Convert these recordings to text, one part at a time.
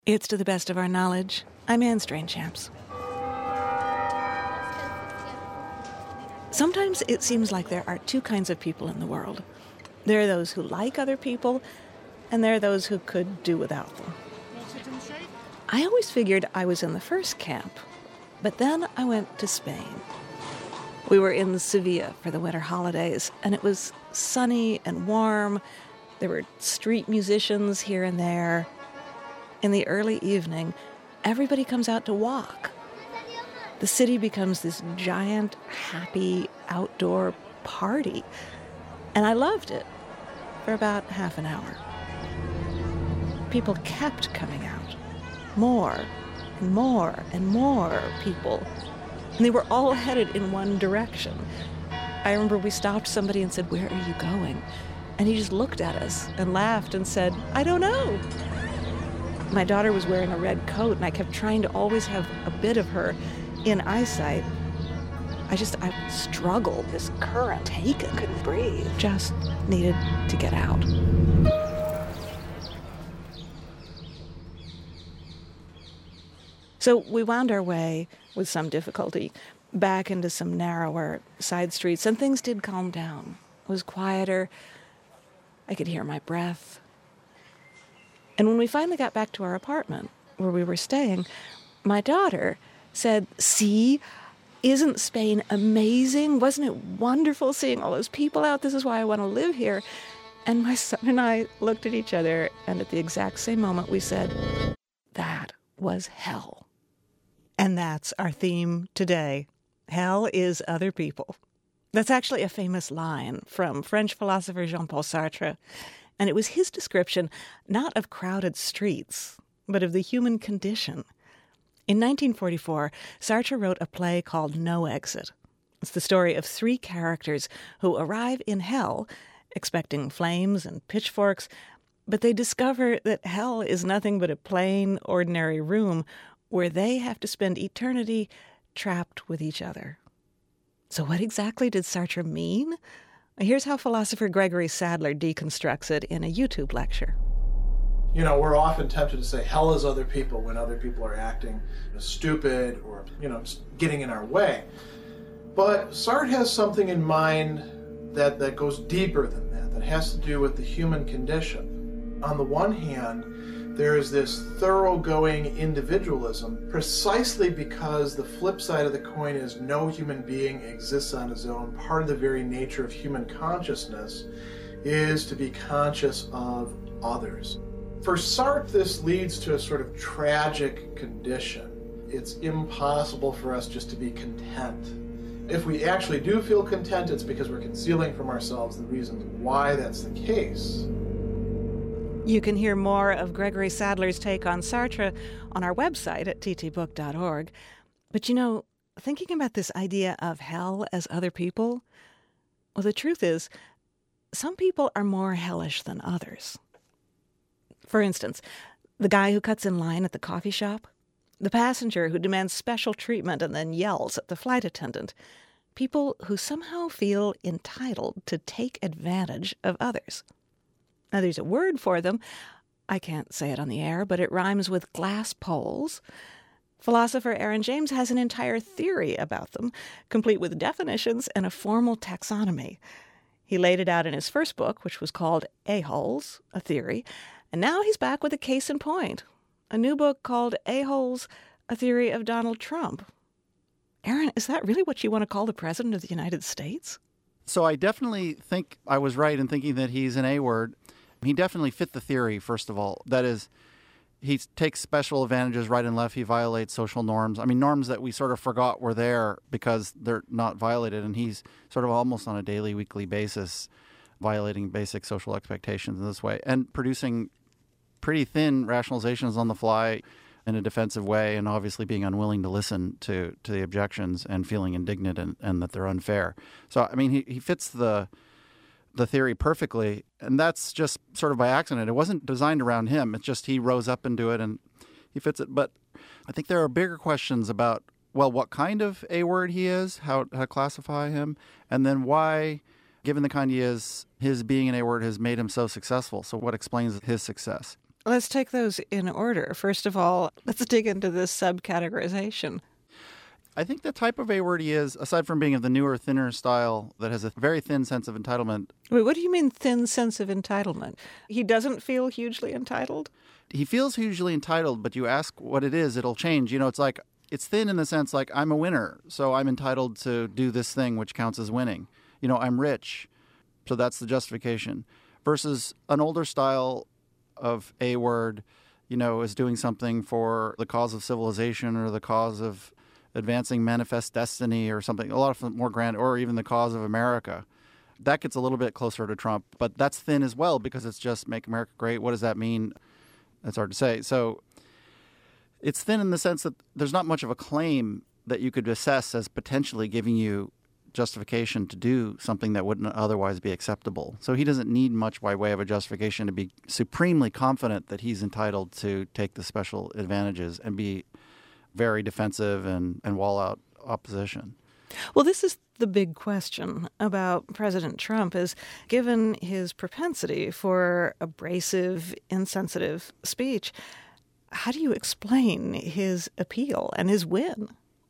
It's to the best of our knowledge. I'm Anne Strainchamps. Sometimes it seems like there are two kinds of people in the world. There are those who like other people, and there are those who could do without them. I always figured I was in the first camp, but then I went to Spain. We were in Sevilla for the winter holidays, and it was sunny and warm. There were street musicians here and there. In the early evening, everybody comes out to walk. The city becomes this giant, happy, outdoor party. And I loved it for about half an hour. People kept coming out. More and more and more people. And they were all headed in one direction. I remember we stopped somebody and said, "Where are you going?" And he just looked at us and laughed and said, "I don't know." My daughter was wearing a red coat, and I kept trying to always have a bit of her in eyesight. I struggled, this current, take and couldn't breathe. Just needed to get out. So we wound our way, with some difficulty, back into some narrower side streets, and things did calm down. It was quieter. I could hear my breath. And when we finally got back to our apartment, where we were staying, my daughter said, "See, isn't Spain amazing? Wasn't it wonderful seeing all those people out? This is why I want to live here." And my son and I looked at each other, and at the exact same moment we said, "That was hell." And that's our theme today. Hell is other people. That's actually a famous line from French philosopher Jean-Paul Sartre. And it was his description not of crowded streets, but of the human condition. In 1944, Sartre wrote a play called No Exit. It's the story of three characters who arrive in hell expecting flames and pitchforks, but they discover that hell is nothing but a plain, ordinary room where they have to spend eternity trapped with each other. So what exactly did Sartre mean? Here's how philosopher Gregory Sadler deconstructs it in a YouTube lecture. You know, we're often tempted to say hell is other people when other people are acting stupid or, just getting in our way. But Sartre has something in mind that goes deeper than that has to do with the human condition. On the one hand, there is this thoroughgoing individualism precisely because the flip side of the coin is no human being exists on his own. Part of the very nature of human consciousness is to be conscious of others. For Sartre, this leads to a sort of tragic condition. It's impossible for us just to be content. If we actually do feel content, it's because we're concealing from ourselves the reasons why that's the case. You can hear more of Gregory Sadler's take on Sartre on our website at ttbook.org. But thinking about this idea of hell as other people, well, the truth is, some people are more hellish than others. For instance, the guy who cuts in line at the coffee shop, the passenger who demands special treatment and then yells at the flight attendant, people who somehow feel entitled to take advantage of others. Now, there's a word for them. I can't say it on the air, but it rhymes with glass poles. Philosopher Aaron James has an entire theory about them, complete with definitions and a formal taxonomy. He laid it out in his first book, which was called A-Holes, A Theory, and now he's back with a case in point, a new book called A-Holes, A Theory of Donald Trump. Aaron, is that really what you want to call the President of the United States? So I definitely think I was right in thinking that he's an A-word. He definitely fit the theory, first of all. That is, he takes special advantages right and left. He violates social norms. I mean, norms that we sort of forgot were there because they're not violated. And he's sort of almost on a daily, weekly basis violating basic social expectations in this way and producing pretty thin rationalizations on the fly in a defensive way, and obviously being unwilling to listen to the objections and feeling indignant and that they're unfair. So, I mean, he fits the theory perfectly, and that's just sort of by accident. It wasn't designed around him. It's just he rose up into it and he fits it. But I think there are bigger questions about, well, what kind of A-word he is, how to classify him, and then why, given the kind he is, his being an A-word has made him so successful. So what explains his success? Let's take those in order. First of all, let's dig into this subcategorization. I think the type of A word he is, aside from being of the newer, thinner style that has a very thin sense of entitlement. Wait, what do you mean thin sense of entitlement? He doesn't feel hugely entitled? He feels hugely entitled, but you ask what it is, it'll change. It's like, it's thin in the sense like I'm a winner, so I'm entitled to do this thing which counts as winning. I'm rich, so that's the justification. Versus an older style of A word, is doing something for the cause of civilization or the cause of advancing manifest destiny or something, a lot of more grand, or even the cause of America. That gets a little bit closer to Trump, but that's thin as well because it's just make America great. What does that mean? It's hard to say. So it's thin in the sense that there's not much of a claim that you could assess as potentially giving you justification to do something that wouldn't otherwise be acceptable. So he doesn't need much by way of a justification to be supremely confident that he's entitled to take the special advantages and be very defensive and wall out opposition. Well, this is the big question about President Trump is, given his propensity for abrasive, insensitive speech, how do you explain his appeal and his win?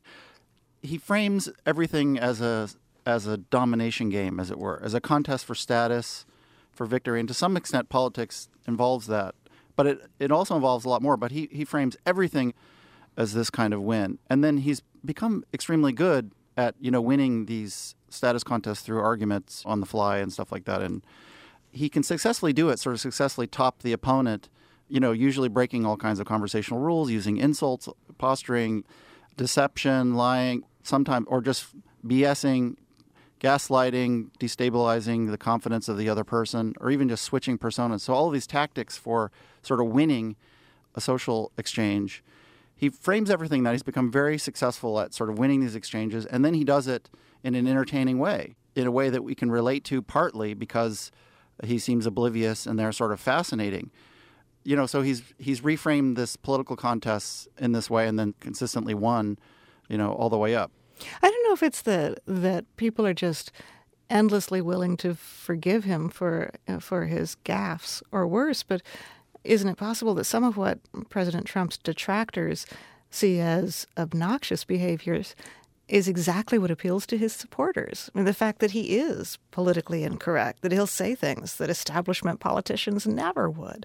He frames everything as a domination game, as it were, as a contest for status, for victory. And to some extent, politics involves that. But it also involves a lot more. But he frames everything as this kind of win. And then he's become extremely good at, winning these status contests through arguments on the fly and stuff like that. And he can successfully do it, sort of successfully top the opponent, usually breaking all kinds of conversational rules, using insults, posturing, deception, lying, sometimes, or just BSing, gaslighting, destabilizing the confidence of the other person, or even just switching personas. So all of these tactics for sort of winning a social exchange. He frames everything that he's become very successful at sort of winning these exchanges, and then he does it in an entertaining way, in a way that we can relate to partly because he seems oblivious and they're sort of fascinating. So he's reframed this political contest in this way and then consistently won, all the way up. I don't know if it's that people are just endlessly willing to forgive him for his gaffes or worse, but isn't it possible that some of what President Trump's detractors see as obnoxious behaviors is exactly what appeals to his supporters? I mean, the fact that he is politically incorrect, that he'll say things that establishment politicians never would.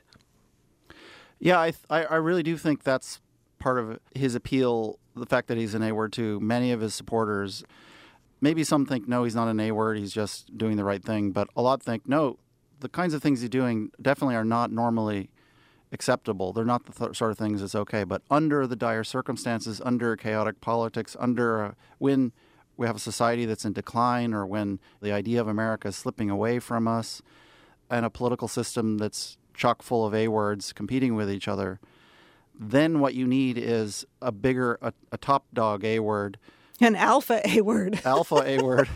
Yeah, I really do think that's part of his appeal, the fact that he's an A-word to many of his supporters. Maybe some think, no, he's not an A-word, he's just doing the right thing. But a lot think, no, the kinds of things he's doing definitely are not normally acceptable. They're not the sort of things that's okay. But under the dire circumstances, under chaotic politics, when we have a society that's in decline or when the idea of America is slipping away from us and a political system that's chock full of A-words competing with each other, then what you need is a top dog A-word. An alpha A-word. Alpha A-word.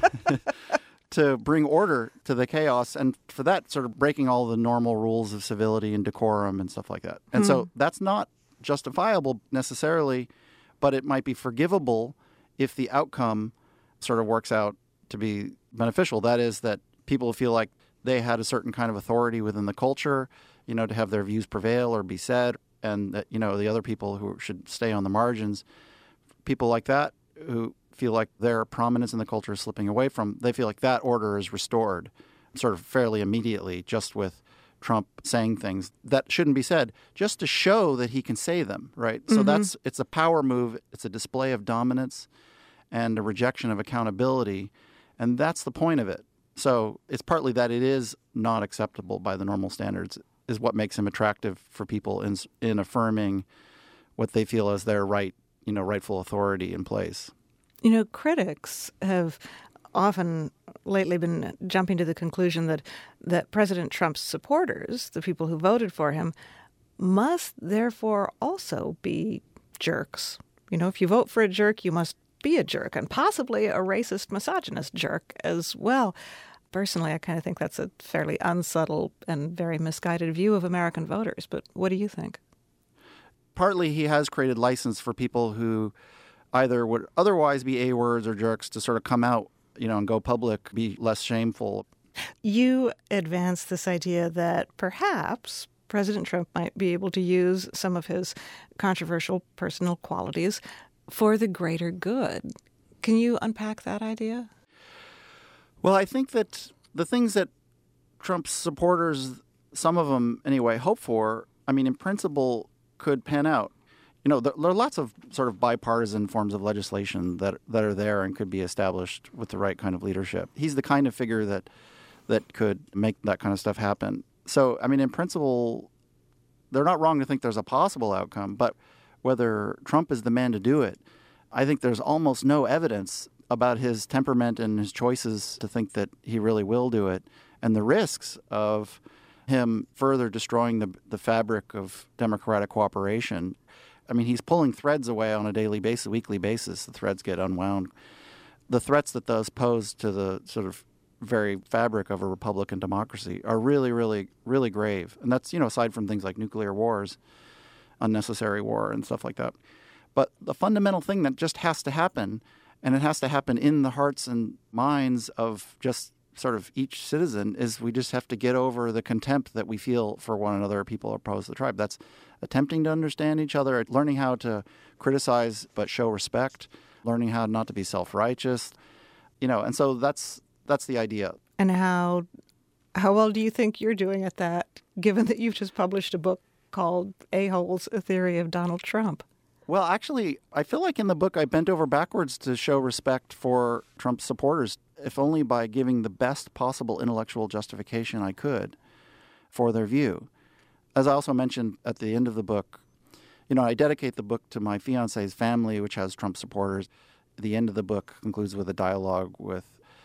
To bring order to the chaos, and for that, sort of breaking all the normal rules of civility and decorum and stuff like that. And so that's not justifiable necessarily, but it might be forgivable if the outcome sort of works out to be beneficial. That is, that people feel like they had a certain kind of authority within the culture, to have their views prevail or be said, and that, the other people who should stay on the margins, people like that who feel like their prominence in the culture is slipping away from, they feel like that order is restored sort of fairly immediately just with Trump saying things that shouldn't be said just to show that he can say them, right? So it's a power move. It's a display of dominance and a rejection of accountability. And that's the point of it. So it's partly that it is not acceptable by the normal standards is what makes him attractive for people in affirming what they feel as their rightful authority in place. Critics have often lately been jumping to the conclusion that President Trump's supporters, the people who voted for him, must therefore also be jerks. If you vote for a jerk, you must be a jerk, and possibly a racist, misogynist jerk as well. Personally, I kind of think that's a fairly unsubtle and very misguided view of American voters. But what do you think? Partly he has created license for people who either would otherwise be A-words or jerks to sort of come out, and go public, be less shameful. You advance this idea that perhaps President Trump might be able to use some of his controversial personal qualities for the greater good. Can you unpack that idea? Well, I think that the things that Trump's supporters, some of them anyway, hope for, I mean, in principle, could pan out. You know, there are lots of sort of bipartisan forms of legislation that are there and could be established with the right kind of leadership. He's the kind of figure that could make that kind of stuff happen. So, I mean, in principle, they're not wrong to think there's a possible outcome, but whether Trump is the man to do it, I think there's almost no evidence about his temperament and his choices to think that he really will do it, and the risks of him further destroying the fabric of democratic cooperation. I mean, he's pulling threads away on a daily basis, weekly basis. The threads get unwound. The threats that those pose to the sort of very fabric of a Republican democracy are really, really, really grave. And that's, aside from things like nuclear wars, unnecessary war and stuff like that. But the fundamental thing that just has to happen, and it has to happen in the hearts and minds of just sort of each citizen, is we just have to get over the contempt that we feel for one another, people opposed to the tribe. That's attempting to understand each other, learning how to criticize but show respect, learning how not to be self-righteous, and so that's the idea. And how well do you think you're doing at that, given that you've just published a book called A-Holes, A Theory of Donald Trump? Well, actually, I feel like in the book I bent over backwards to show respect for Trump's supporters, if only by giving the best possible intellectual justification I could for their view. As I also mentioned at the end of the book, I dedicate the book to my fiance's family, which has Trump supporters. The end of the book concludes with a dialogue with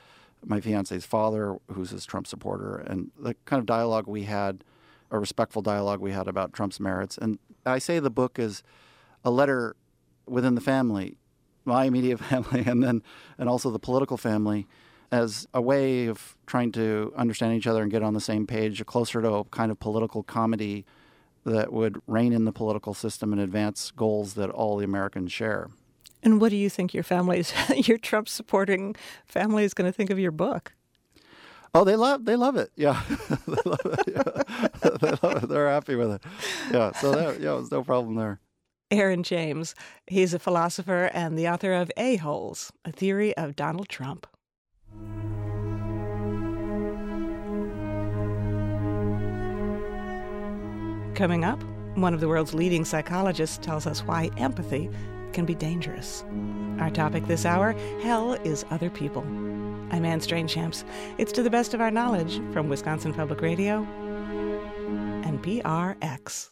my fiance's father, who's his Trump supporter, and the kind of dialogue we had, a respectful dialogue we had about Trump's merits. And I say the book is a letter within the family, my immediate family, and also the political family, as a way of trying to understand each other and get on the same page, closer to a kind of political comedy that would rein in the political system and advance goals that all the Americans share. And what do you think your Trump-supporting family is going to think of your book? Oh, they love it. Yeah, they love it. Yeah. They love it. They're happy with it. Yeah, so there's no problem there. Aaron James, he's a philosopher and the author of A-Holes, A Theory of Donald Trump. Coming up, one of the world's leading psychologists tells us why empathy can be dangerous. Our topic this hour, hell is other people. I'm Anne Strange-Champs. It's To the Best of Our Knowledge from Wisconsin Public Radio and PRX.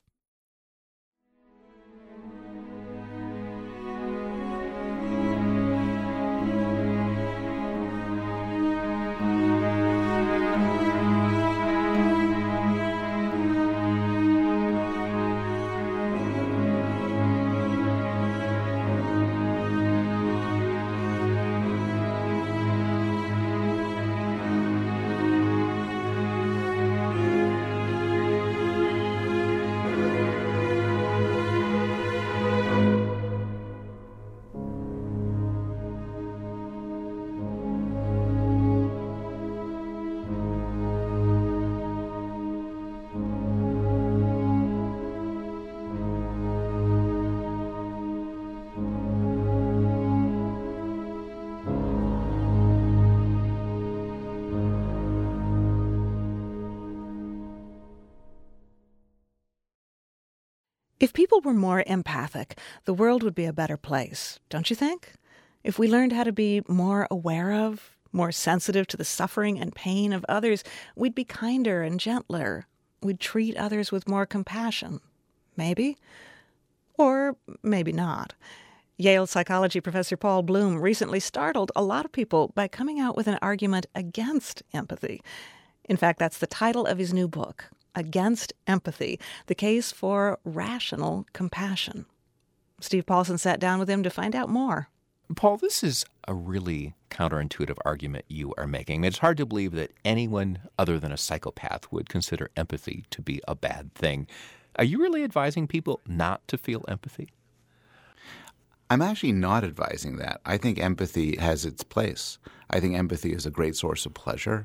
If people were more empathic, the world would be a better place, don't you think? If we learned how to be more aware of, more sensitive to the suffering and pain of others, we'd be kinder and gentler. We'd treat others with more compassion. Maybe. Or maybe not. Yale psychology professor Paul Bloom recently startled a lot of people by coming out with an argument against empathy. In fact, that's the title of his new book, Against Empathy, The Case for Rational Compassion. Steve Paulson sat down with him to find out more. Paul, this is a really counterintuitive argument you are making. It's hard to believe that anyone other than a psychopath would consider empathy to be a bad thing. Are you really advising people not to feel empathy? I'm actually not advising that. I think empathy has its place. I think empathy is a great source of pleasure.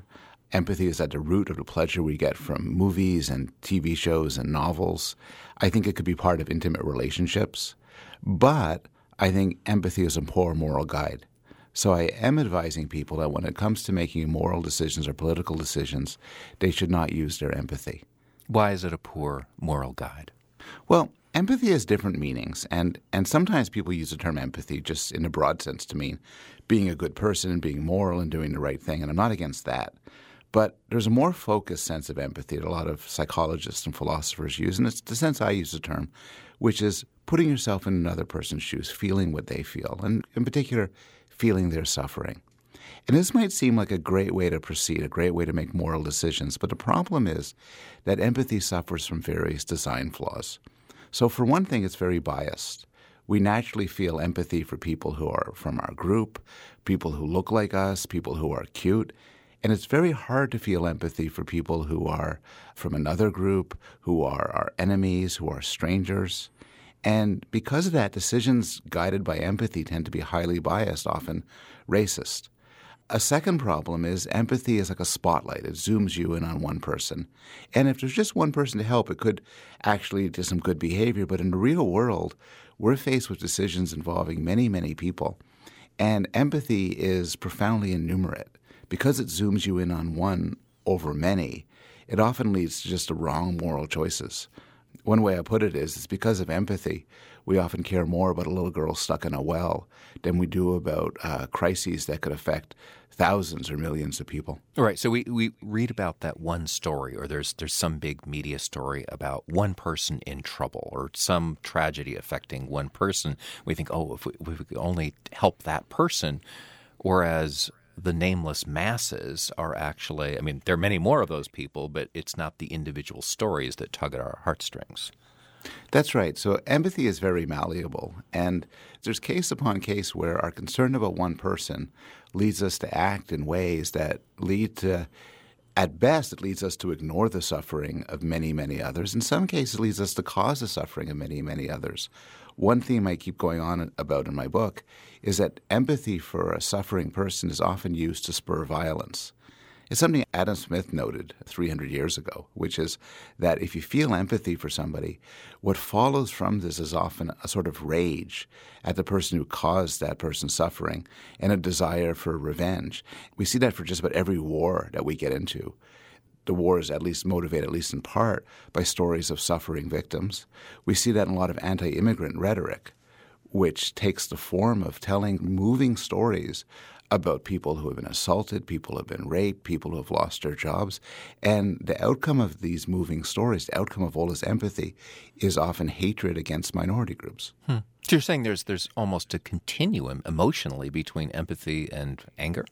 empathy is at the root of the pleasure we get from movies and TV shows and novels. I think it could be part of intimate relationships. But I think empathy is a poor moral guide. So I am advising people that when it comes to making moral decisions or political decisions, they should not use their empathy. Why is it a poor moral guide? Well, empathy has different meanings, and sometimes people use the term empathy just in a broad sense to mean being a good person and being moral and doing the right thing, and I'm not against that. But there's a more focused sense of empathy that a lot of psychologists and philosophers use, and it's the sense I use the term, which is putting yourself in another person's shoes, feeling what they feel, and in particular, feeling their suffering. And this might seem like a great way to proceed, a great way to make moral decisions, but the problem is that empathy suffers from various design flaws. So for one thing, it's very biased. We naturally feel empathy for people who are from our group, people who look like us, people who are cute, and it's very hard to feel empathy for people who are from another group, who are our enemies, who are strangers. And because of that, decisions guided by empathy tend to be highly biased, often racist. A second problem is empathy is like a spotlight. It zooms you in on one person. And if there's just one person to help, it could actually do some good behavior. But in the real world, we're faced with decisions involving many, many people. And empathy is profoundly innumerate. Because it zooms you in on one over many, it often leads to just the wrong moral choices. One way I put it is, it's because of empathy, we often care more about a little girl stuck in a well than we do about crises that could affect thousands or millions of people. All right. So we read about that one story, or there's some big media story about one person in trouble or some tragedy affecting one person. We think, oh, if we could only help that person, whereas the nameless masses are actually, I mean, there are many more of those people, but it's not the individual stories that tug at our heartstrings. That's right. So empathy is very malleable. And there's case upon case where our concern about one person leads us to act in ways that lead to, at best, it leads us to ignore the suffering of many, many others. In some cases, it leads us to cause the suffering of many, many others. One theme I keep going on about in my book is that empathy for a suffering person is often used to spur violence. It's something Adam Smith noted 300 years ago, which is that if you feel empathy for somebody, what follows from this is often a sort of rage at the person who caused that person's suffering and a desire for revenge. We see that for just about every war that we get into. The war is at least motivated, at least in part, by stories of suffering victims. We see that in a lot of anti-immigrant rhetoric, which takes the form of telling moving stories about people who have been assaulted, people who have been raped, people who have lost their jobs. And the outcome of these moving stories, the outcome of all this empathy, is often hatred against minority groups. So you're saying there's almost a continuum emotionally between empathy and anger?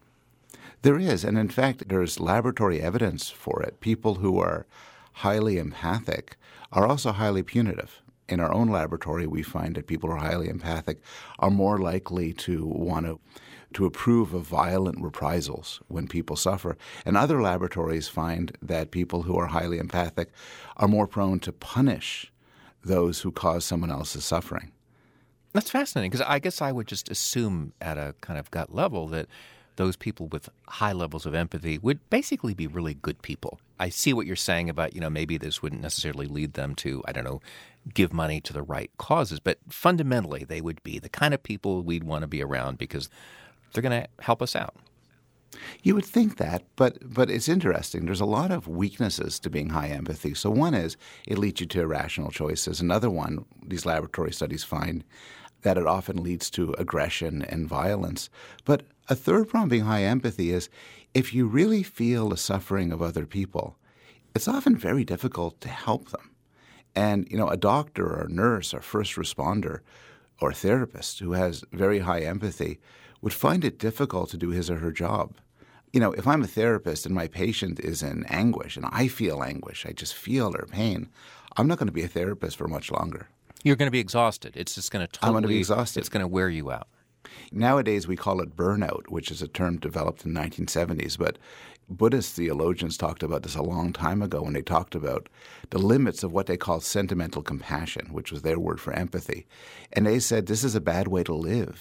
There is, and in fact, there's laboratory evidence for it. People who are highly empathic are also highly punitive. In our own laboratory, we find that people who are highly empathic are more likely to want to approve of violent reprisals when people suffer. And other laboratories find that people who are highly empathic are more prone to punish those who cause someone else's suffering. That's fascinating, because I guess I would just assume at a kind of gut level that those people with high levels of empathy would basically be really good people. I see what you're saying about, maybe this wouldn't necessarily lead them to, give money to the right causes, but fundamentally they would be the kind of people we'd want to be around because they're going to help us out. You would think that, but it's interesting. There's a lot of weaknesses to being high empathy. So one is it leads you to irrational choices. Another one, these laboratory studies find that it often leads to aggression and violence. But a third problem being high empathy is if you really feel the suffering of other people, it's often very difficult to help them. And, a doctor or a nurse or first responder or therapist who has very high empathy would find it difficult to do his or her job. If I'm a therapist and my patient is in anguish and I feel anguish, I just feel their pain, I'm not going to be a therapist for much longer. You're going to be exhausted. It's just going to I'm going to be exhausted. It's going to wear you out. Nowadays, we call it burnout, which is a term developed in the 1970s. But Buddhist theologians talked about this a long time ago when they talked about the limits of what they called sentimental compassion, which was their word for empathy. And they said this is a bad way to live.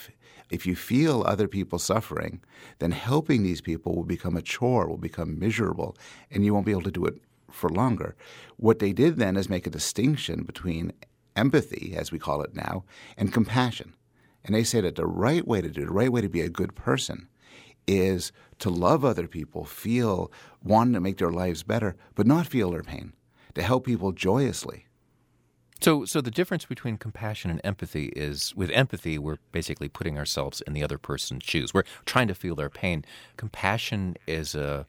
If you feel other people suffering, then helping these people will become a chore, will become miserable, and you won't be able to do it for longer. What they did then is make a distinction between empathy, as we call it now, and compassion. And they say that the right way to do it, the right way to be a good person, is to love other people, feel wanting to make their lives better, but not feel their pain, to help people joyously. So the difference between compassion and empathy is, with empathy, we're basically putting ourselves in the other person's shoes. We're trying to feel their pain. Compassion is a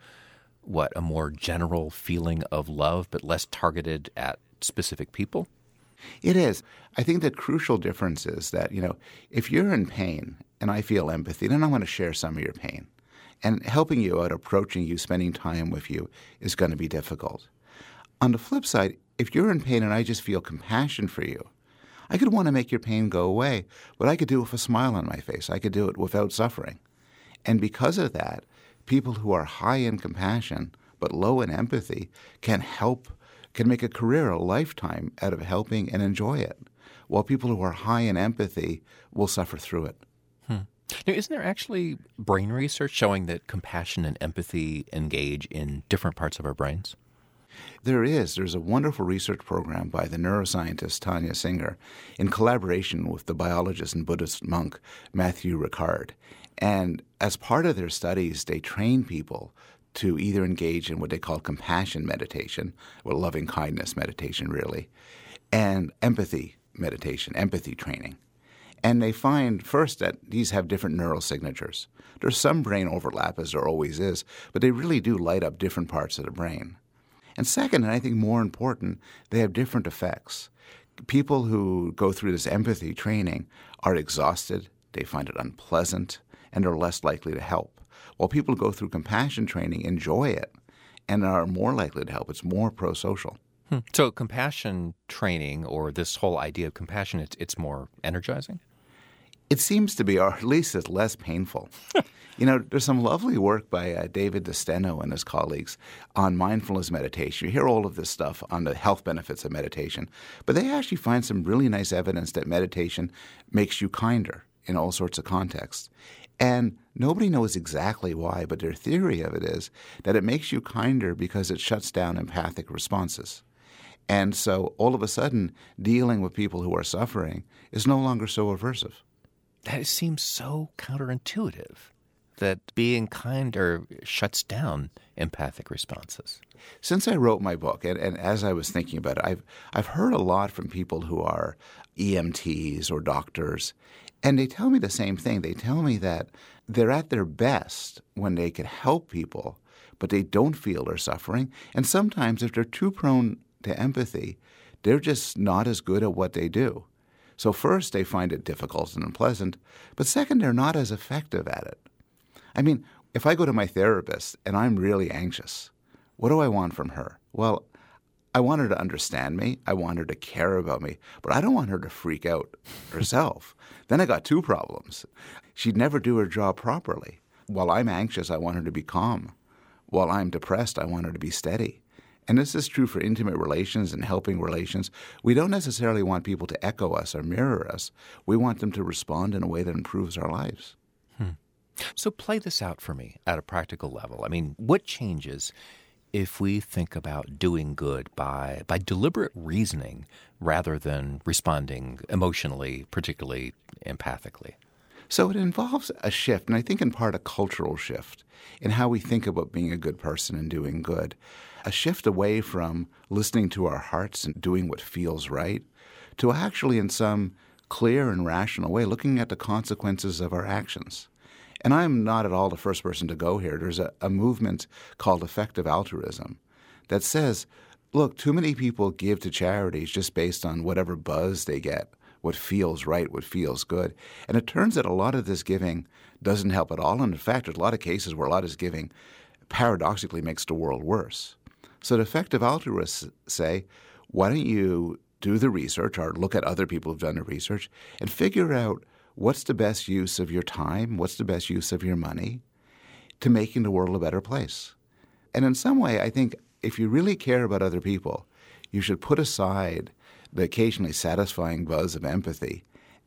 more general feeling of love, but less targeted at specific people? It is. I think the crucial difference is that, if you're in pain and I feel empathy, then I want to share some of your pain. And helping you out, approaching you, spending time with you is going to be difficult. On the flip side, if you're in pain and I just feel compassion for you, I could want to make your pain go away, but I could do it with a smile on my face. I could do it without suffering. And because of that, people who are high in compassion but low in empathy can make a career, a lifetime out of helping and enjoy it, while people who are high in empathy will suffer through it. Now, isn't there actually brain research showing that compassion and empathy engage in different parts of our brains? There is. There's a wonderful research program by the neuroscientist Tanya Singer in collaboration with the biologist and Buddhist monk Matthew Ricard. And as part of their studies, they train people to either engage in what they call compassion meditation, or loving kindness meditation really, and empathy meditation, empathy training. And they find first that these have different neural signatures. There's some brain overlap, as there always is, but they really do light up different parts of the brain. And second, and I think more important, they have different effects. People who go through this empathy training are exhausted, they find it unpleasant, and are less likely to help. While people who go through compassion training enjoy it and are more likely to help. It's more pro-social. So compassion training, or this whole idea of compassion, it's more energizing? It seems to be, or at least it's less painful. There's some lovely work by David DeSteno and his colleagues on mindfulness meditation. You hear all of this stuff on the health benefits of meditation, but they actually find some really nice evidence that meditation makes you kinder in all sorts of contexts. And nobody knows exactly why, but their theory of it is that it makes you kinder because it shuts down empathic responses. And so all of a sudden, dealing with people who are suffering is no longer so aversive. That seems so counterintuitive, that being kinder shuts down empathic responses. Since I wrote my book, and as I was thinking about it, I've heard a lot from people who are EMTs or doctors, and they tell me the same thing. They tell me that they're at their best when they can help people, but they don't feel they're suffering. And sometimes if they're too prone to empathy, they're just not as good at what they do. So first, they find it difficult and unpleasant, but second, they're not as effective at it. I mean, if I go to my therapist and I'm really anxious, what do I want from her? Well, I want her to understand me. I want her to care about me, but I don't want her to freak out herself. Then I got two problems. She'd never do her job properly. While I'm anxious, I want her to be calm. While I'm depressed, I want her to be steady. And this is true for intimate relations and helping relations. We don't necessarily want people to echo us or mirror us. We want them to respond in a way that improves our lives. So play this out for me at a practical level. I mean, what changes if we think about doing good by deliberate reasoning rather than responding emotionally, particularly empathically? So it involves a shift, and I think in part a cultural shift in how we think about being a good person and doing good. A shift away from listening to our hearts and doing what feels right to actually, in some clear and rational way, looking at the consequences of our actions. And I'm not at all the first person to go here. There's a movement called effective altruism that says, look, too many people give to charities just based on whatever buzz they get, what feels right, what feels good. And it turns out a lot of this giving doesn't help at all. And in fact, there's a lot of cases where a lot of this giving paradoxically makes the world worse. So the effective altruists say, why don't you do the research or look at other people who've done the research and figure out what's the best use of your time, what's the best use of your money to making the world a better place. And in some way, I think if you really care about other people, you should put aside the occasionally satisfying buzz of empathy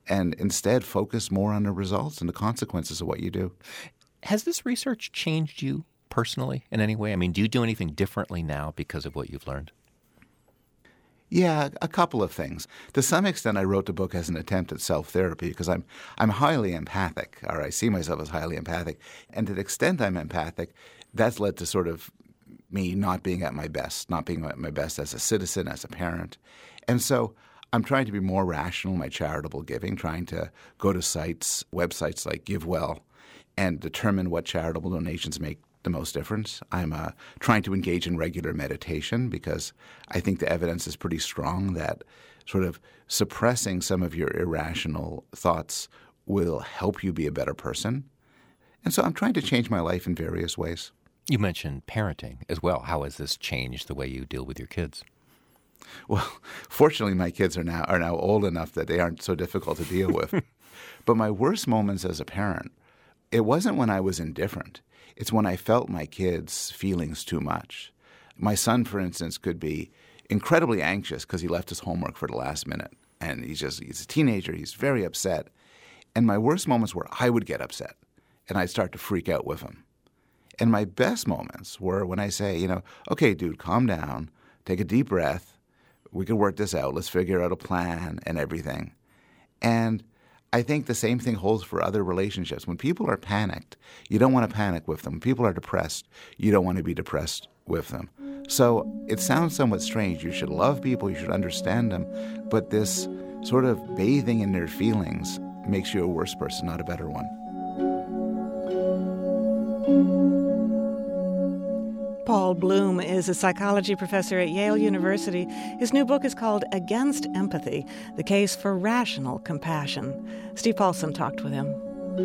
and instead focus more on the results and the consequences of what you do. Has this research changed you personally in any way? I mean, do you do anything differently now because of what you've learned? Yeah, a couple of things. To some extent, I wrote the book as an attempt at self-therapy because I'm highly empathic, or I see myself as highly empathic. And to the extent I'm empathic, that's led to sort of me not being at my best, not being at my best as a citizen, as a parent. And so I'm trying to be more rational in my charitable giving, trying to go to websites like GiveWell, and determine what charitable donations make the most difference. I'm trying to engage in regular meditation because I think the evidence is pretty strong that sort of suppressing some of your irrational thoughts will help you be a better person. And so I'm trying to change my life in various ways. You mentioned parenting as well. How has this changed the way you deal with your kids? Well, fortunately, my kids are now old enough that they aren't so difficult to deal with. But my worst moments as a parent, it wasn't when I was indifferent. It's when I felt my kids' feelings too much. My son, for instance, could be incredibly anxious because he left his homework for the last minute. And he's a teenager. He's very upset. And my worst moments were I would get upset, and I'd start to freak out with him. And my best moments were when I say, okay, dude, calm down, take a deep breath. We can work this out. Let's figure out a plan and everything. And I think the same thing holds for other relationships. When people are panicked, you don't want to panic with them. When people are depressed, you don't want to be depressed with them. So it sounds somewhat strange. You should love people, you should understand them, but this sort of bathing in their feelings makes you a worse person, not a better one. Paul Bloom is a psychology professor at Yale University. His new book is called Against Empathy, The Case for Rational Compassion. Steve Paulson talked with him.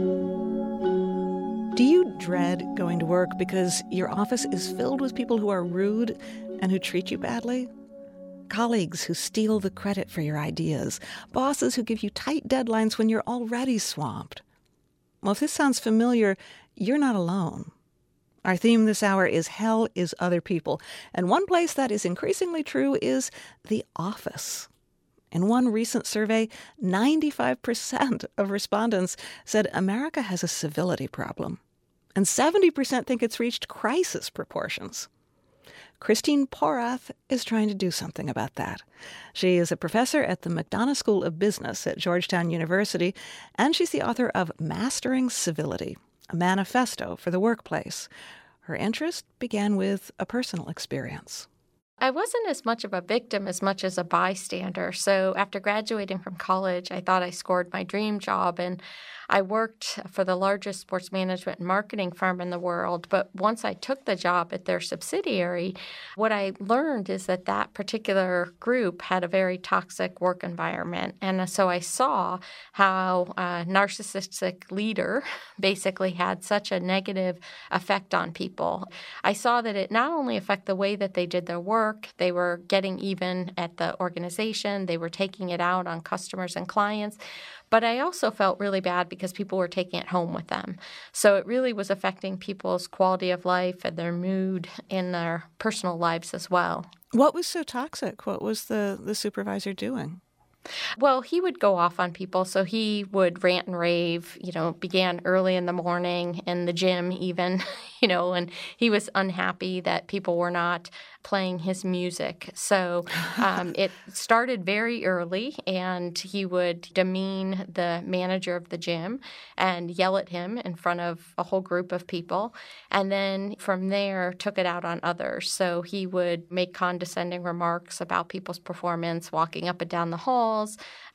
Do you dread going to work because your office is filled with people who are rude and who treat you badly? Colleagues who steal the credit for your ideas, bosses who give you tight deadlines when you're already swamped. Well, if this sounds familiar, you're not alone. Our theme this hour is Hell is Other People, and one place that is increasingly true is the office. In one recent survey, 95% of respondents said America has a civility problem, and 70% think it's reached crisis proportions. Christine Porath is trying to do something about that. She is a professor at the McDonough School of Business at Georgetown University, and she's the author of Mastering Civility, a manifesto for the workplace. Her interest began with a personal experience. I wasn't as much of a victim as much as a bystander. So after graduating from college, I thought I scored my dream job, and I worked for the largest sports management and marketing firm in the world. But once I took the job at their subsidiary, what I learned is that that particular group had a very toxic work environment. And so I saw how a narcissistic leader basically had such a negative effect on people. I saw that it not only affected the way that they did their work, they were getting even at the organization, they were taking it out on customers and clients, but I also felt really bad because people were taking it home with them. So it really was affecting people's quality of life and their mood in their personal lives as well. What was so toxic? What was the supervisor doing? Well, he would go off on people. So he would rant and rave, began early in the morning in the gym even, and he was unhappy that people were not playing his music. So it started very early, and he would demean the manager of the gym and yell at him in front of a whole group of people. And then from there, took it out on others. So he would make condescending remarks about people's performance, walking up and down the halls.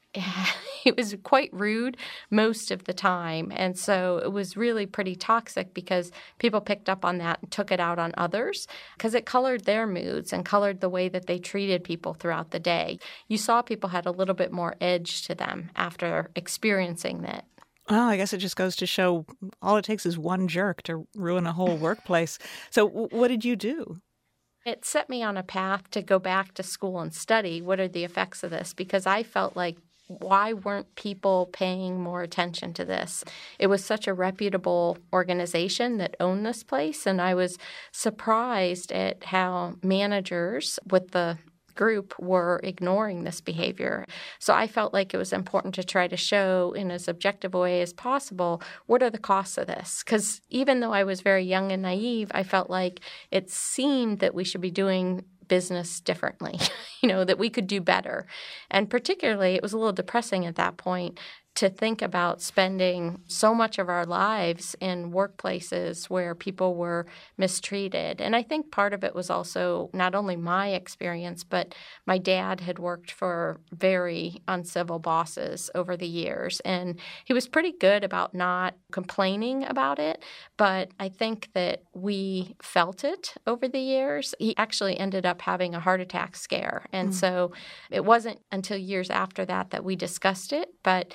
It was quite rude most of the time. And so it was really pretty toxic because people picked up on that and took it out on others because it colored their moods and colored the way that they treated people throughout the day. You saw people had a little bit more edge to them after experiencing that. Well, I guess it just goes to show all it takes is one jerk to ruin a whole workplace. So what did you do? It set me on a path to go back to school and study what are the effects of this, because I felt like, why weren't people paying more attention to this? It was such a reputable organization that owned this place, and I was surprised at how managers with the group were ignoring this behavior. So I felt like it was important to try to show in as objective a way as possible, what are the costs of this? Because even though I was very young and naive, I felt like it seemed that we should be doing business differently, that we could do better. And particularly, it was a little depressing at that point to think about spending so much of our lives in workplaces where people were mistreated. And I think part of it was also not only my experience, but my dad had worked for very uncivil bosses over the years. And he was pretty good about not complaining about it. But I think that we felt it over the years. He actually ended up having a heart attack scare. And so it wasn't until years after that we discussed it. But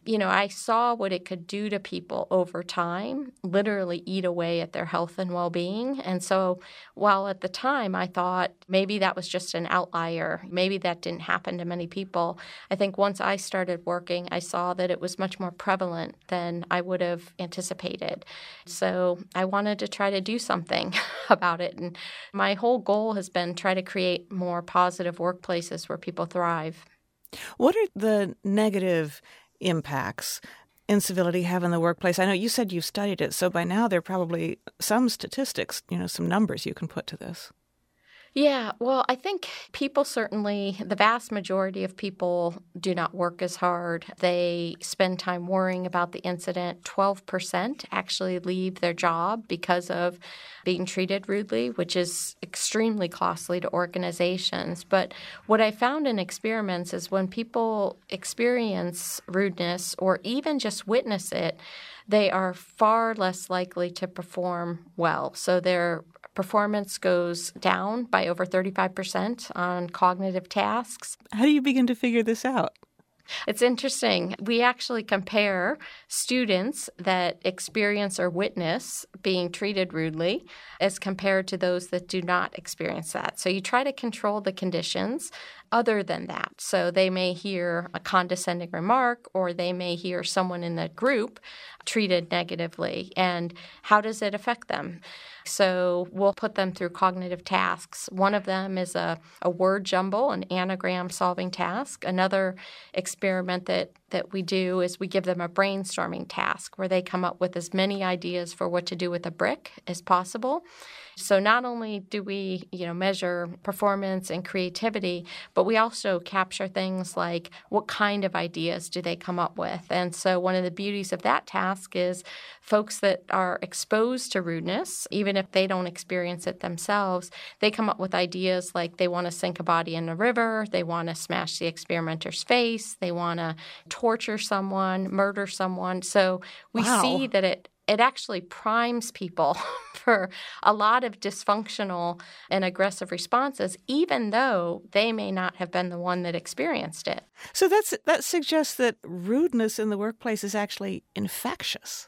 I saw what it could do to people over time, literally eat away at their health and well-being. And so while at the time I thought maybe that was just an outlier, maybe that didn't happen to many people, I think once I started working, I saw that it was much more prevalent than I would have anticipated. So I wanted to try to do something about it. And my whole goal has been try to create more positive workplaces where people thrive. What are the negative impacts incivility have in the workplace? I know you said you've studied it, so by now there are probably some statistics, some numbers you can put to this. Yeah, well, I think people certainly, the vast majority of people do not work as hard. They spend time worrying about the incident. 12% actually leave their job because of being treated rudely, which is extremely costly to organizations. But what I found in experiments is when people experience rudeness or even just witness it, they are far less likely to perform well. So their performance goes down by over 35% on cognitive tasks. How do you begin to figure this out? It's interesting. We actually compare students that experience or witness being treated rudely as compared to those that do not experience that. So you try to control the conditions other than that. So they may hear a condescending remark or they may hear someone in the group treated negatively. And how does it affect them? So we'll put them through cognitive tasks. One of them is a word jumble, an anagram solving task. Another experiment that we do is we give them a brainstorming task where they come up with as many ideas for what to do with a brick as possible. So not only do we, measure performance and creativity, but we also capture things like what kind of ideas do they come up with. And so one of the beauties of that task is folks that are exposed to rudeness, even if they don't experience it themselves, they come up with ideas like they want to sink a body in a river, they want to smash the experimenter's face, they want to torture someone, murder someone. So we see that it actually primes people for a lot of dysfunctional and aggressive responses, even though they may not have been the one that experienced it. So that suggests that rudeness in the workplace is actually infectious.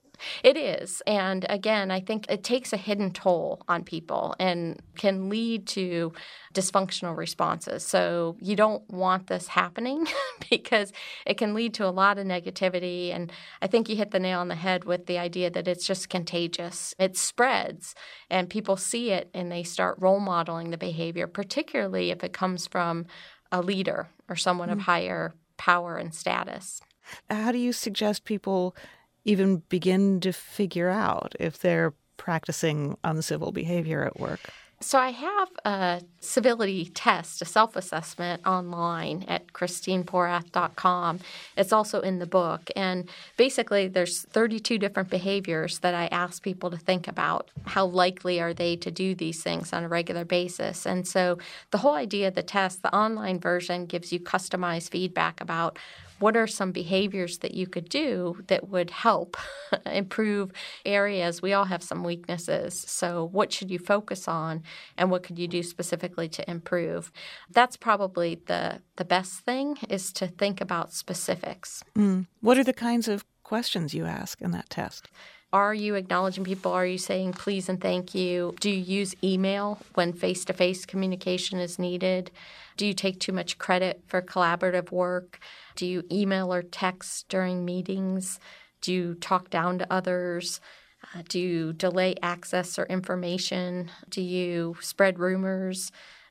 It is. And again, I think it takes a hidden toll on people and can lead to dysfunctional responses. So you don't want this happening because it can lead to a lot of negativity. And I think you hit the nail on the head with the idea that it's just contagious. It spreads and people see it and they start role modeling the behavior, particularly if it comes from a leader or someone of higher power and status. How do you suggest people even begin to figure out if they're practicing uncivil behavior at work? So I have a civility test, a self-assessment online at christineporath.com. It's also in the book. And basically there's 32 different behaviors that I ask people to think about. How likely are they to do these things on a regular basis? And so the whole idea of the test, the online version, gives you customized feedback about what are some behaviors that you could do that would help improve areas? We all have some weaknesses. So what should you focus on and what could you do specifically to improve? That's probably the best thing, is to think about specifics. What are the kinds of questions you ask in that test? Are you acknowledging people? Are you saying please and thank you? Do you use email when face-to-face communication is needed? Do you take too much credit for collaborative work? Do you email or text during meetings? Do you talk down to others? Do you delay access or information? Do you spread rumors?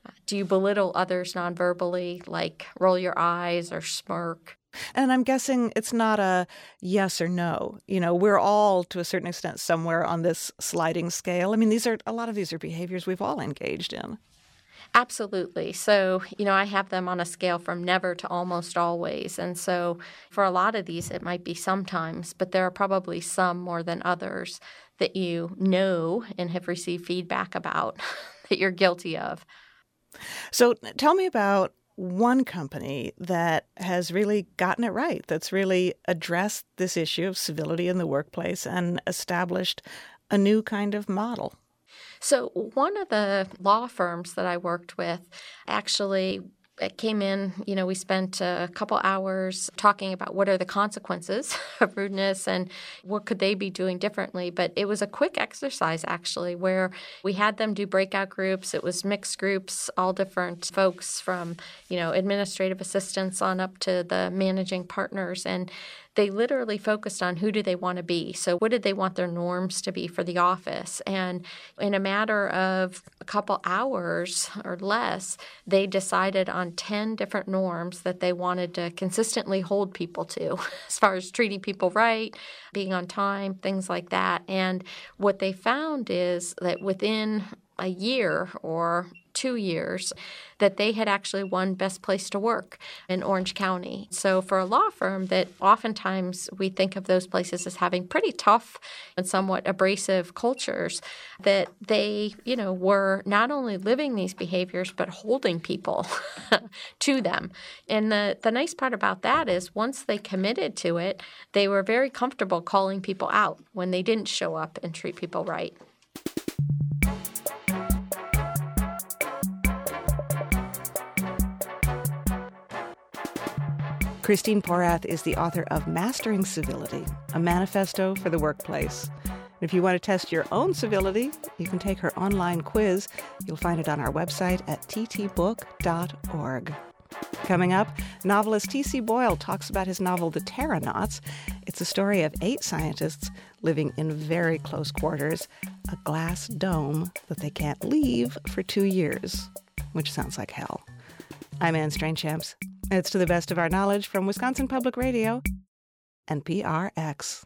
Do you belittle others nonverbally, like roll your eyes or smirk? And I'm guessing it's not a yes or no. We're all, to a certain extent, somewhere on this sliding scale. I mean, a lot of these are behaviors we've all engaged in. Absolutely. So, I have them on a scale from never to almost always. And so for a lot of these, it might be sometimes, but there are probably some more than others that you know and have received feedback about that you're guilty of. So tell me about one company that has really gotten it right, that's really addressed this issue of civility in the workplace and established a new kind of model. So one of the law firms that I worked with actually came in, we spent a couple hours talking about what are the consequences of rudeness and what could they be doing differently. But it was a quick exercise, actually, where we had them do breakout groups. It was mixed groups, all different folks from, administrative assistants on up to the managing partners. And they literally focused on who do they want to be. So what did they want their norms to be for the office? And in a matter of a couple hours or less, they decided on 10 different norms that they wanted to consistently hold people to as far as treating people right, being on time, things like that. And what they found is that within a year or 2 years that they had actually won Best Place to Work in Orange County. So for a law firm that oftentimes we think of those places as having pretty tough and somewhat abrasive cultures, that they, were not only living these behaviors but holding people to them. And the nice part about that is once they committed to it, they were very comfortable calling people out when they didn't show up and treat people right. Christine Porath is the author of Mastering Civility, a manifesto for the workplace. If you want to test your own civility, you can take her online quiz. You'll find it on our website at ttbook.org. Coming up, novelist T.C. Boyle talks about his novel The Terranauts. It's a story of 8 scientists living in very close quarters, a glass dome that they can't leave for 2 years, which sounds like hell. I'm Anne Strainchamps. It's To the Best of Our Knowledge from Wisconsin Public Radio and PRX.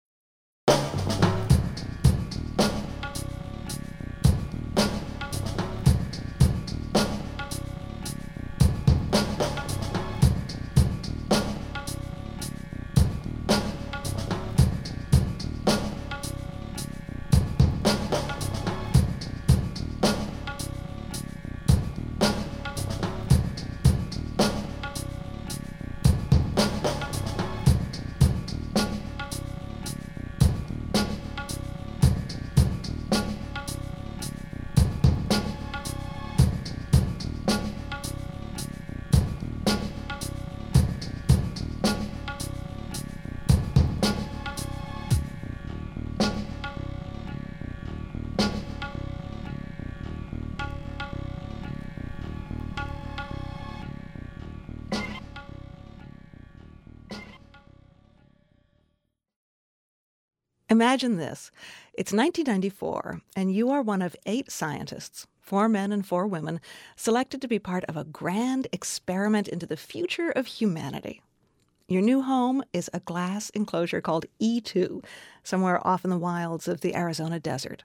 Imagine this. It's 1994, and you are one of 8 scientists, 4 men and 4 women, selected to be part of a grand experiment into the future of humanity. Your new home is a glass enclosure called E2, somewhere off in the wilds of the Arizona desert.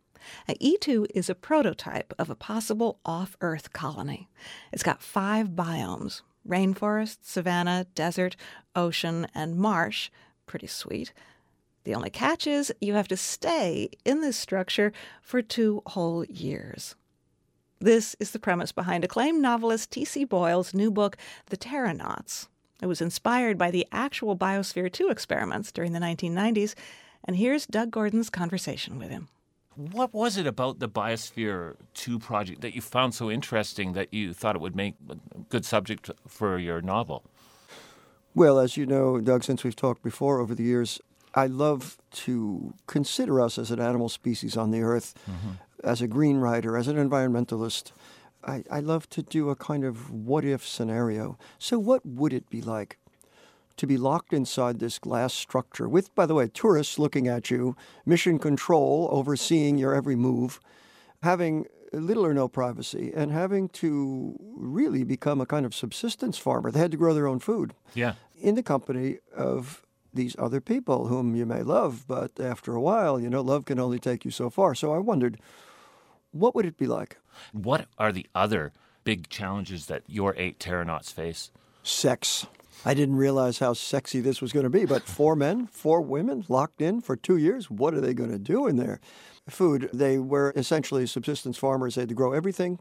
E2 is a prototype of a possible off-Earth colony. It's got 5 biomes: rainforest, savanna, desert, ocean, and marsh. Pretty sweet. The only catch is you have to stay in this structure for 2 whole years. This is the premise behind acclaimed novelist T.C. Boyle's new book, The Terranauts. It was inspired by the actual Biosphere 2 experiments during the 1990s, and here's Doug Gordon's conversation with him. What was it about the Biosphere 2 project that you found so interesting that you thought it would make a good subject for your novel? Well, as you know, Doug, since we've talked before over the years, I love to consider us as an animal species on the earth, as a green writer, as an environmentalist. I love to do a kind of what-if scenario. So what would it be like to be locked inside this glass structure with, by the way, tourists looking at you, mission control overseeing your every move, having little or no privacy and having to really become a kind of subsistence farmer. They had to grow their own food. Yeah. In the company of these other people whom you may love, but after a while, love can only take you so far. So I wondered, what would it be like? What are the other big challenges that your 8 terranauts face? Sex. I didn't realize how sexy this was going to be, but 4 men, 4 women locked in for 2 years. What are they going to do in there? Food. They were essentially subsistence farmers. They had to grow everything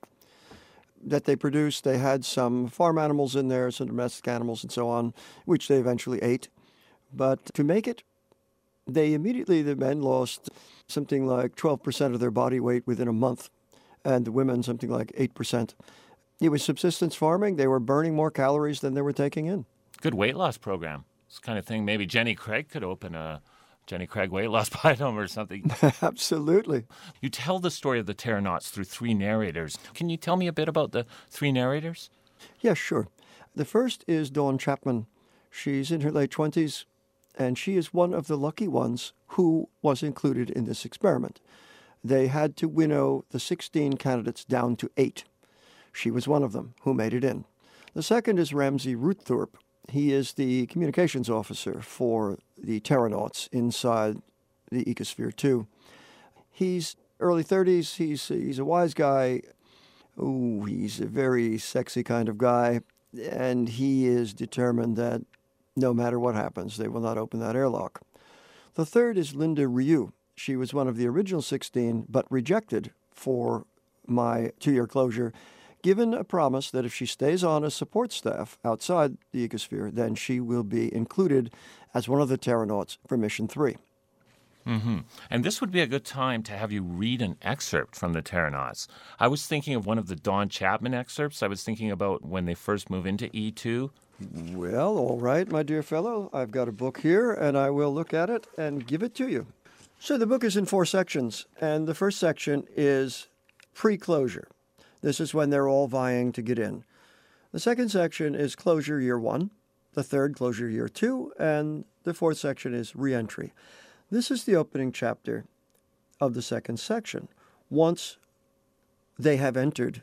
that they produced. They had some farm animals in there, some domestic animals and so on, which they eventually ate. But to make it, the men lost something like 12% of their body weight within a month, and the women something like 8%. It was subsistence farming. They were burning more calories than they were taking in. Good weight loss program. This kind of thing, maybe Jenny Craig could open a Jenny Craig weight loss biome or something. Absolutely. You tell the story of the terranauts through 3 narrators. Can you tell me a bit about the 3 narrators? Yeah, sure. The first is Dawn Chapman. She's in her late 20s, and she is one of the lucky ones who was included in this experiment. They had to winnow the 16 candidates down to 8. She was one of them who made it in. The second is Ramsey Ruththorpe. He is the communications officer for the terranauts inside the Ecosphere 2. He's early 30s. He's a wise guy. Oh, he's a very sexy kind of guy. And he is determined that no matter what happens, they will not open that airlock. The third is Linda Ryu. She was one of the original 16, but rejected for my 2-year closure, given a promise that if she stays on as support staff outside the Ecosphere, then she will be included as one of the terranauts for Mission 3. Mm-hmm. And this would be a good time to have you read an excerpt from the terranauts. I was thinking of one of the Dawn Chapman excerpts. I was thinking about when they first move into E2. Well, all right, my dear fellow. I've got a book here, and I will look at it and give it to you. So the book is in 4 sections, and the first section is pre-closure. This is when they're all vying to get in. The second section is closure year 1, the third closure year 2, and the fourth section is re-entry. This is the opening chapter of the second section. Once they have entered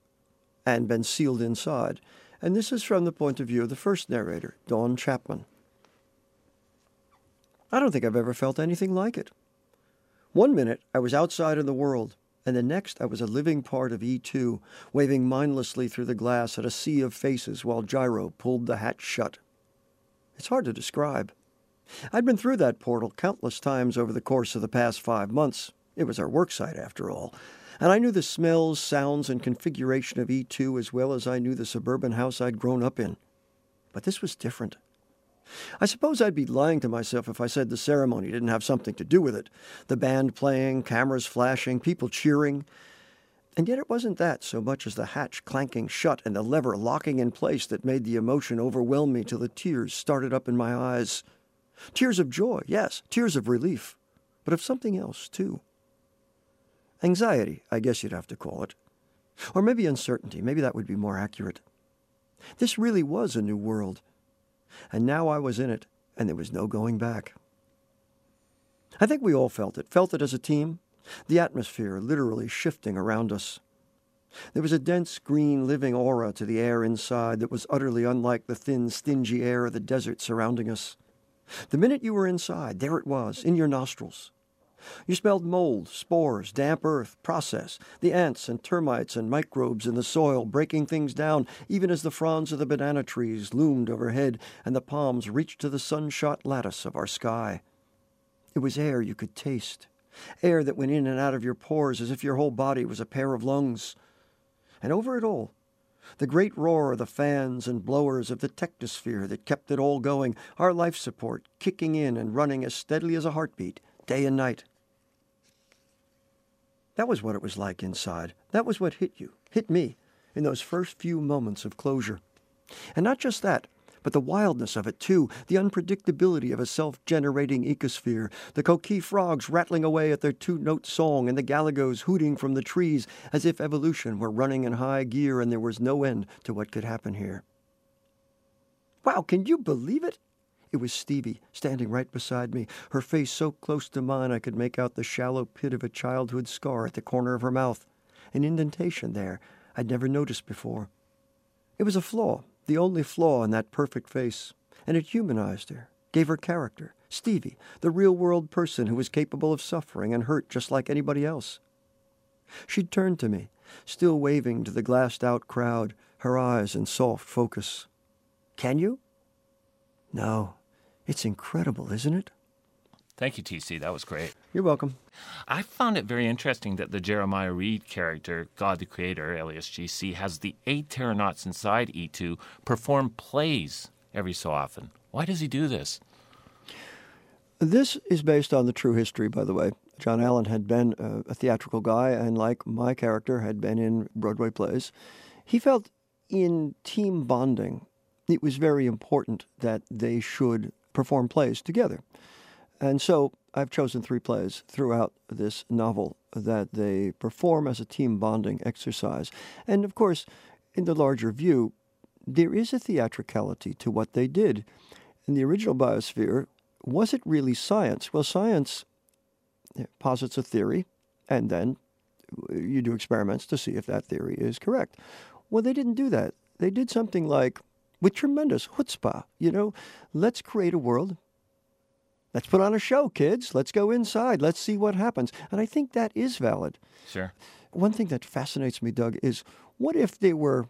and been sealed inside. And this is from the point of view of the first narrator, Dawn Chapman. I don't think I've ever felt anything like it. 1 minute, I was outside in the world, and the next I was a living part of E2, waving mindlessly through the glass at a sea of faces while Gyro pulled the hatch shut. It's hard to describe. I'd been through that portal countless times over the course of the past 5 months. It was our worksite, after all. And I knew the smells, sounds, and configuration of E2 as well as I knew the suburban house I'd grown up in. But this was different. I suppose I'd be lying to myself if I said the ceremony didn't have something to do with it. The band playing, cameras flashing, people cheering. And yet it wasn't that so much as the hatch clanking shut and the lever locking in place that made the emotion overwhelm me till the tears started up in my eyes. Tears of joy, yes, tears of relief, but of something else, too. Anxiety, I guess you'd have to call it. Or maybe uncertainty, maybe that would be more accurate. This really was a new world. And now I was in it, and there was no going back. I think we all felt it as a team, the atmosphere literally shifting around us. There was a dense green living aura to the air inside that was utterly unlike the thin, stingy air of the desert surrounding us. The minute you were inside, there it was, in your nostrils. You smelled mold, spores, damp earth, process, the ants and termites and microbes in the soil breaking things down, even as the fronds of the banana trees loomed overhead and the palms reached to the sun-shot lattice of our sky. It was air you could taste, air that went in and out of your pores as if your whole body was a pair of lungs. And over it all, the great roar of the fans and blowers of the technosphere that kept it all going, our life support kicking in and running as steadily as a heartbeat, day and night. That was what it was like inside. That was what hit me, in those first few moments of closure. And not just that, but the wildness of it, too, the unpredictability of a self-generating ecosphere, the coqui frogs rattling away at their 2-note song and the galagos hooting from the trees as if evolution were running in high gear and there was no end to what could happen here. Wow, can you believe it? It was Stevie, standing right beside me, her face so close to mine I could make out the shallow pit of a childhood scar at the corner of her mouth. an indentation there I'd never noticed before. It was a flaw, the only flaw in that perfect face, and it humanized her, gave her character. Stevie, the real-world person who was capable of suffering and hurt just like anybody else. She'd turned to me, still waving to the glassed-out crowd, her eyes in soft focus. "Can you?" "No. It's incredible, isn't it?" Thank you, TC. That was great. You're welcome. I found it very interesting that the Jeremiah Reed character, God the Creator, alias GC, has the 8 Terranauts inside E2 perform plays every so often. Why does he do this? This is based on the true history, by the way. John Allen had been a theatrical guy, and like my character, had been in Broadway plays. He felt in team bonding, it was very important that they should perform plays together. And so I've chosen 3 plays throughout this novel that they perform as a team bonding exercise. And of course, in the larger view, there is a theatricality to what they did. In the original Biosphere, was it really science? Well, science posits a theory, and then you do experiments to see if that theory is correct. Well, they didn't do that. They did something like, with tremendous chutzpah, let's create a world. Let's put on a show, kids. Let's go inside. Let's see what happens. And I think that is valid. Sure. One thing that fascinates me, Doug, is what if there were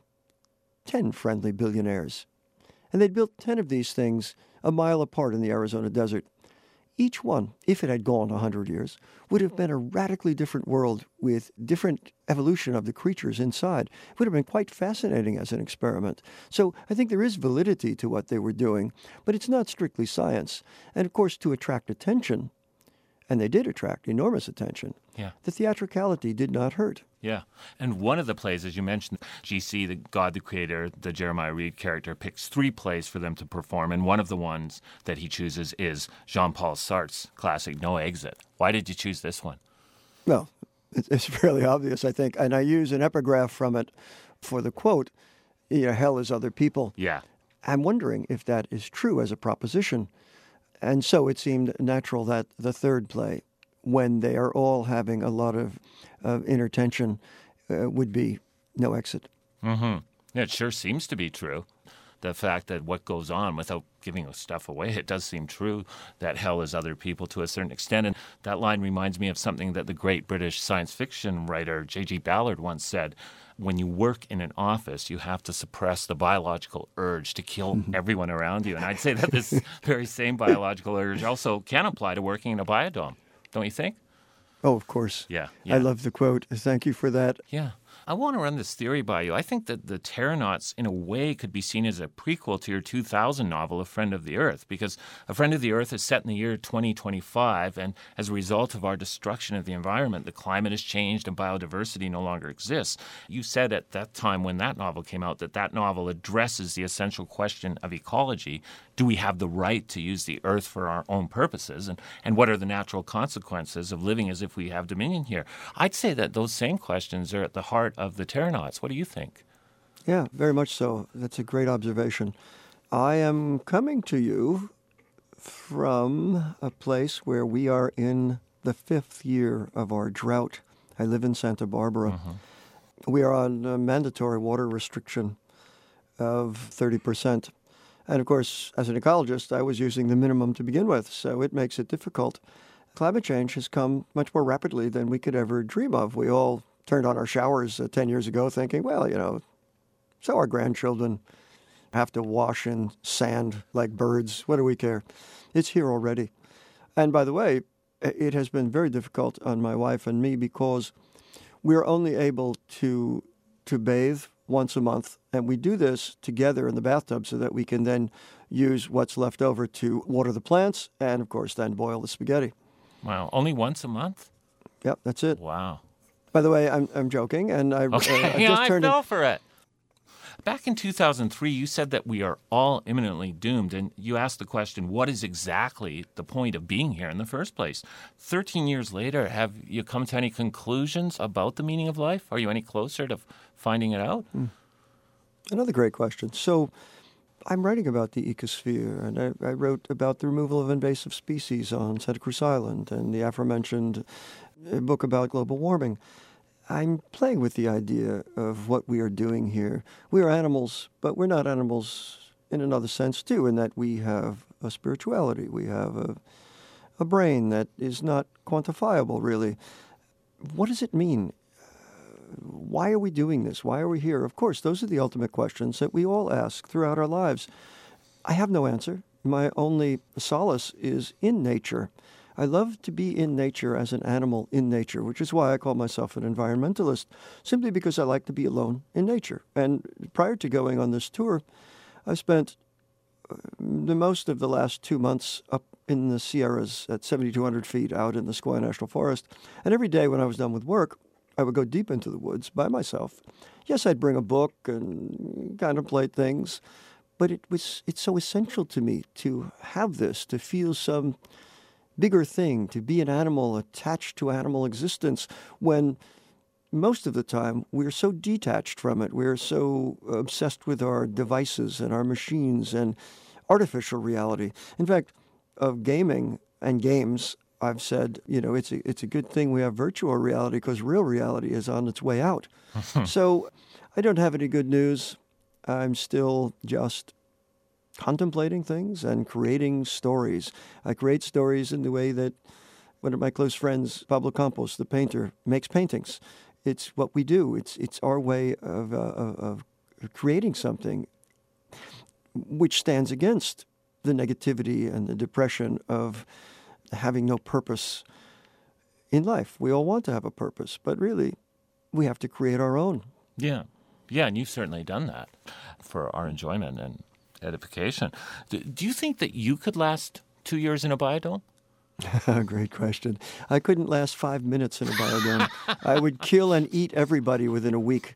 10 friendly billionaires, and they'd built 10 of these things a mile apart in the Arizona desert? Each one, if it had gone 100 years, would have been a radically different world with different evolution of the creatures inside. It would have been quite fascinating as an experiment. So I think there is validity to what they were doing, but it's not strictly science. And of course, to attract attention, and they did attract enormous attention, the theatricality did not hurt. Yeah. And one of the plays, as you mentioned, GC, the God the Creator, the Jeremiah Reed character, picks 3 plays for them to perform. And one of the ones that he chooses is Jean-Paul Sartre's classic No Exit. Why did you choose this one? Well, it's fairly obvious, I think. And I use an epigraph from it for the quote, hell is other people. Yeah. I'm wondering if that is true as a proposition. And so it seemed natural that the third play, when they are all having a lot of inner tension, would be No Exit. Mm-hmm. Yeah, it sure seems to be true. The fact that what goes on, without giving stuff away, it does seem true that hell is other people to a certain extent. And that line reminds me of something that the great British science fiction writer J.G. Ballard once said. When you work in an office, you have to suppress the biological urge to kill everyone around you. And I'd say that this very same biological urge also can apply to working in a biodome. Don't you think? Oh, of course. Yeah. I love the quote. Thank you for that. Yeah. I want to run this theory by you. I think that the Terranauts, in a way, could be seen as a prequel to your 2000 novel, A Friend of the Earth, because A Friend of the Earth is set in the year 2025, and as a result of our destruction of the environment, the climate has changed and biodiversity no longer exists. You said at that time when that novel came out that novel addresses the essential question of ecology. Do we have the right to use the Earth for our own purposes? And what are the natural consequences of living as if we have dominion here? I'd say that those same questions are at the heart of the Terranauts. What do you think? Yeah, very much so. That's a great observation. I am coming to you from a place where we are in the 5th year of our drought. I live in Santa Barbara. We are on a mandatory water restriction of 30%. And of course, as an ecologist, I was using the minimum to begin with, so it makes it difficult. Climate change has come much more rapidly than we could ever dream of. We all turned on our showers 10 years ago thinking, well, so our grandchildren have to wash in sand like birds. What do we care? It's here already. And by the way, it has been very difficult on my wife and me because we're only able to bathe once a month, and we do this together in the bathtub so that we can then use what's left over to water the plants and, of course, then boil the spaghetti. Wow, only once a month? Yep, that's it. Wow. By the way, I'm joking, and I fell for it. Back in 2003, you said that we are all imminently doomed, and you asked the question, what is exactly the point of being here in the first place? 13 years later, have you come to any conclusions about the meaning of life? Are you any closer to finding it out? Another great question. So I'm writing about the ecosphere, and I wrote about the removal of invasive species on Santa Cruz Island and the aforementioned book about global warming. I'm playing with the idea of what we are doing here. We are animals, but we're not animals in another sense, too, in that we have a spirituality. We have a brain that is not quantifiable, really. What does it mean? Why are we doing this? Why are we here? Of course, those are the ultimate questions that we all ask throughout our lives. I have no answer. My only solace is in nature. I love to be in nature as an animal in nature, which is why I call myself an environmentalist, simply because I like to be alone in nature. And prior to going on this tour, I spent the most of the last 2 months up in the Sierras at 7,200 feet out in the Sequoia National Forest. And every day when I was done with work, I would go deep into the woods by myself. Yes, I'd bring a book and contemplate things, but it's so essential to me to have this, to feel some bigger thing, to be an animal attached to animal existence, when most of the time we're so detached from it. We're so obsessed with our devices and our machines and artificial reality. In fact, of gaming and games, I've said, it's a good thing we have virtual reality because real reality is on its way out. So I don't have any good news. I'm still just contemplating things and creating stories. I create stories in the way that one of my close friends, Pablo Campos, the painter, makes paintings. It's what we do. It's our way of creating something which stands against the negativity and the depression of having no purpose in life. We all want to have a purpose, but really, we have to create our own. Yeah, and you've certainly done that for our enjoyment and edification. Do you think that you could last 2 years in a biodome? Great question. I couldn't last 5 minutes in a biodome. I would kill and eat everybody within a week.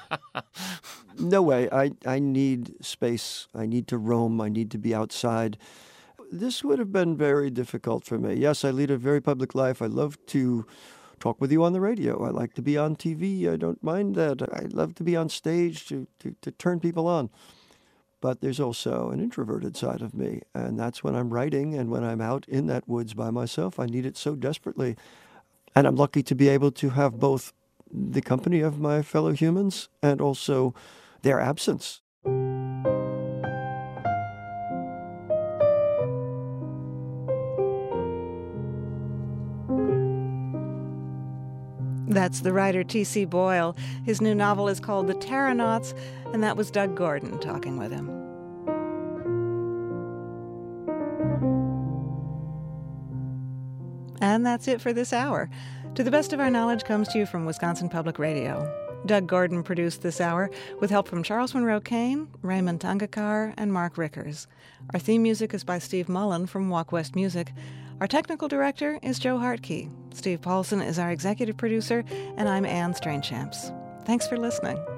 No way. I need space. I need to roam. I need to be outside. This would have been very difficult for me. Yes, I lead a very public life. I love to talk with you on the radio. I like to be on TV. I don't mind that. I love to be on stage to turn people on. But there's also an introverted side of me, and that's when I'm writing and when I'm out in that woods by myself. I need it so desperately. And I'm lucky to be able to have both the company of my fellow humans and also their absence. That's the writer T.C. Boyle. His new novel is called The Terranauts, and that was Doug Gordon talking with him. And that's it for this hour. To the Best of Our Knowledge comes to you from Wisconsin Public Radio. Doug Gordon produced this hour with help from Charles Monroe Kane, Raymond Tangakar, and Mark Rickers. Our theme music is by Steve Mullen from Walk West Music. Our technical director is Joe Hartke. Steve Paulson is our executive producer, and I'm Anne Strainchamps. Thanks for listening.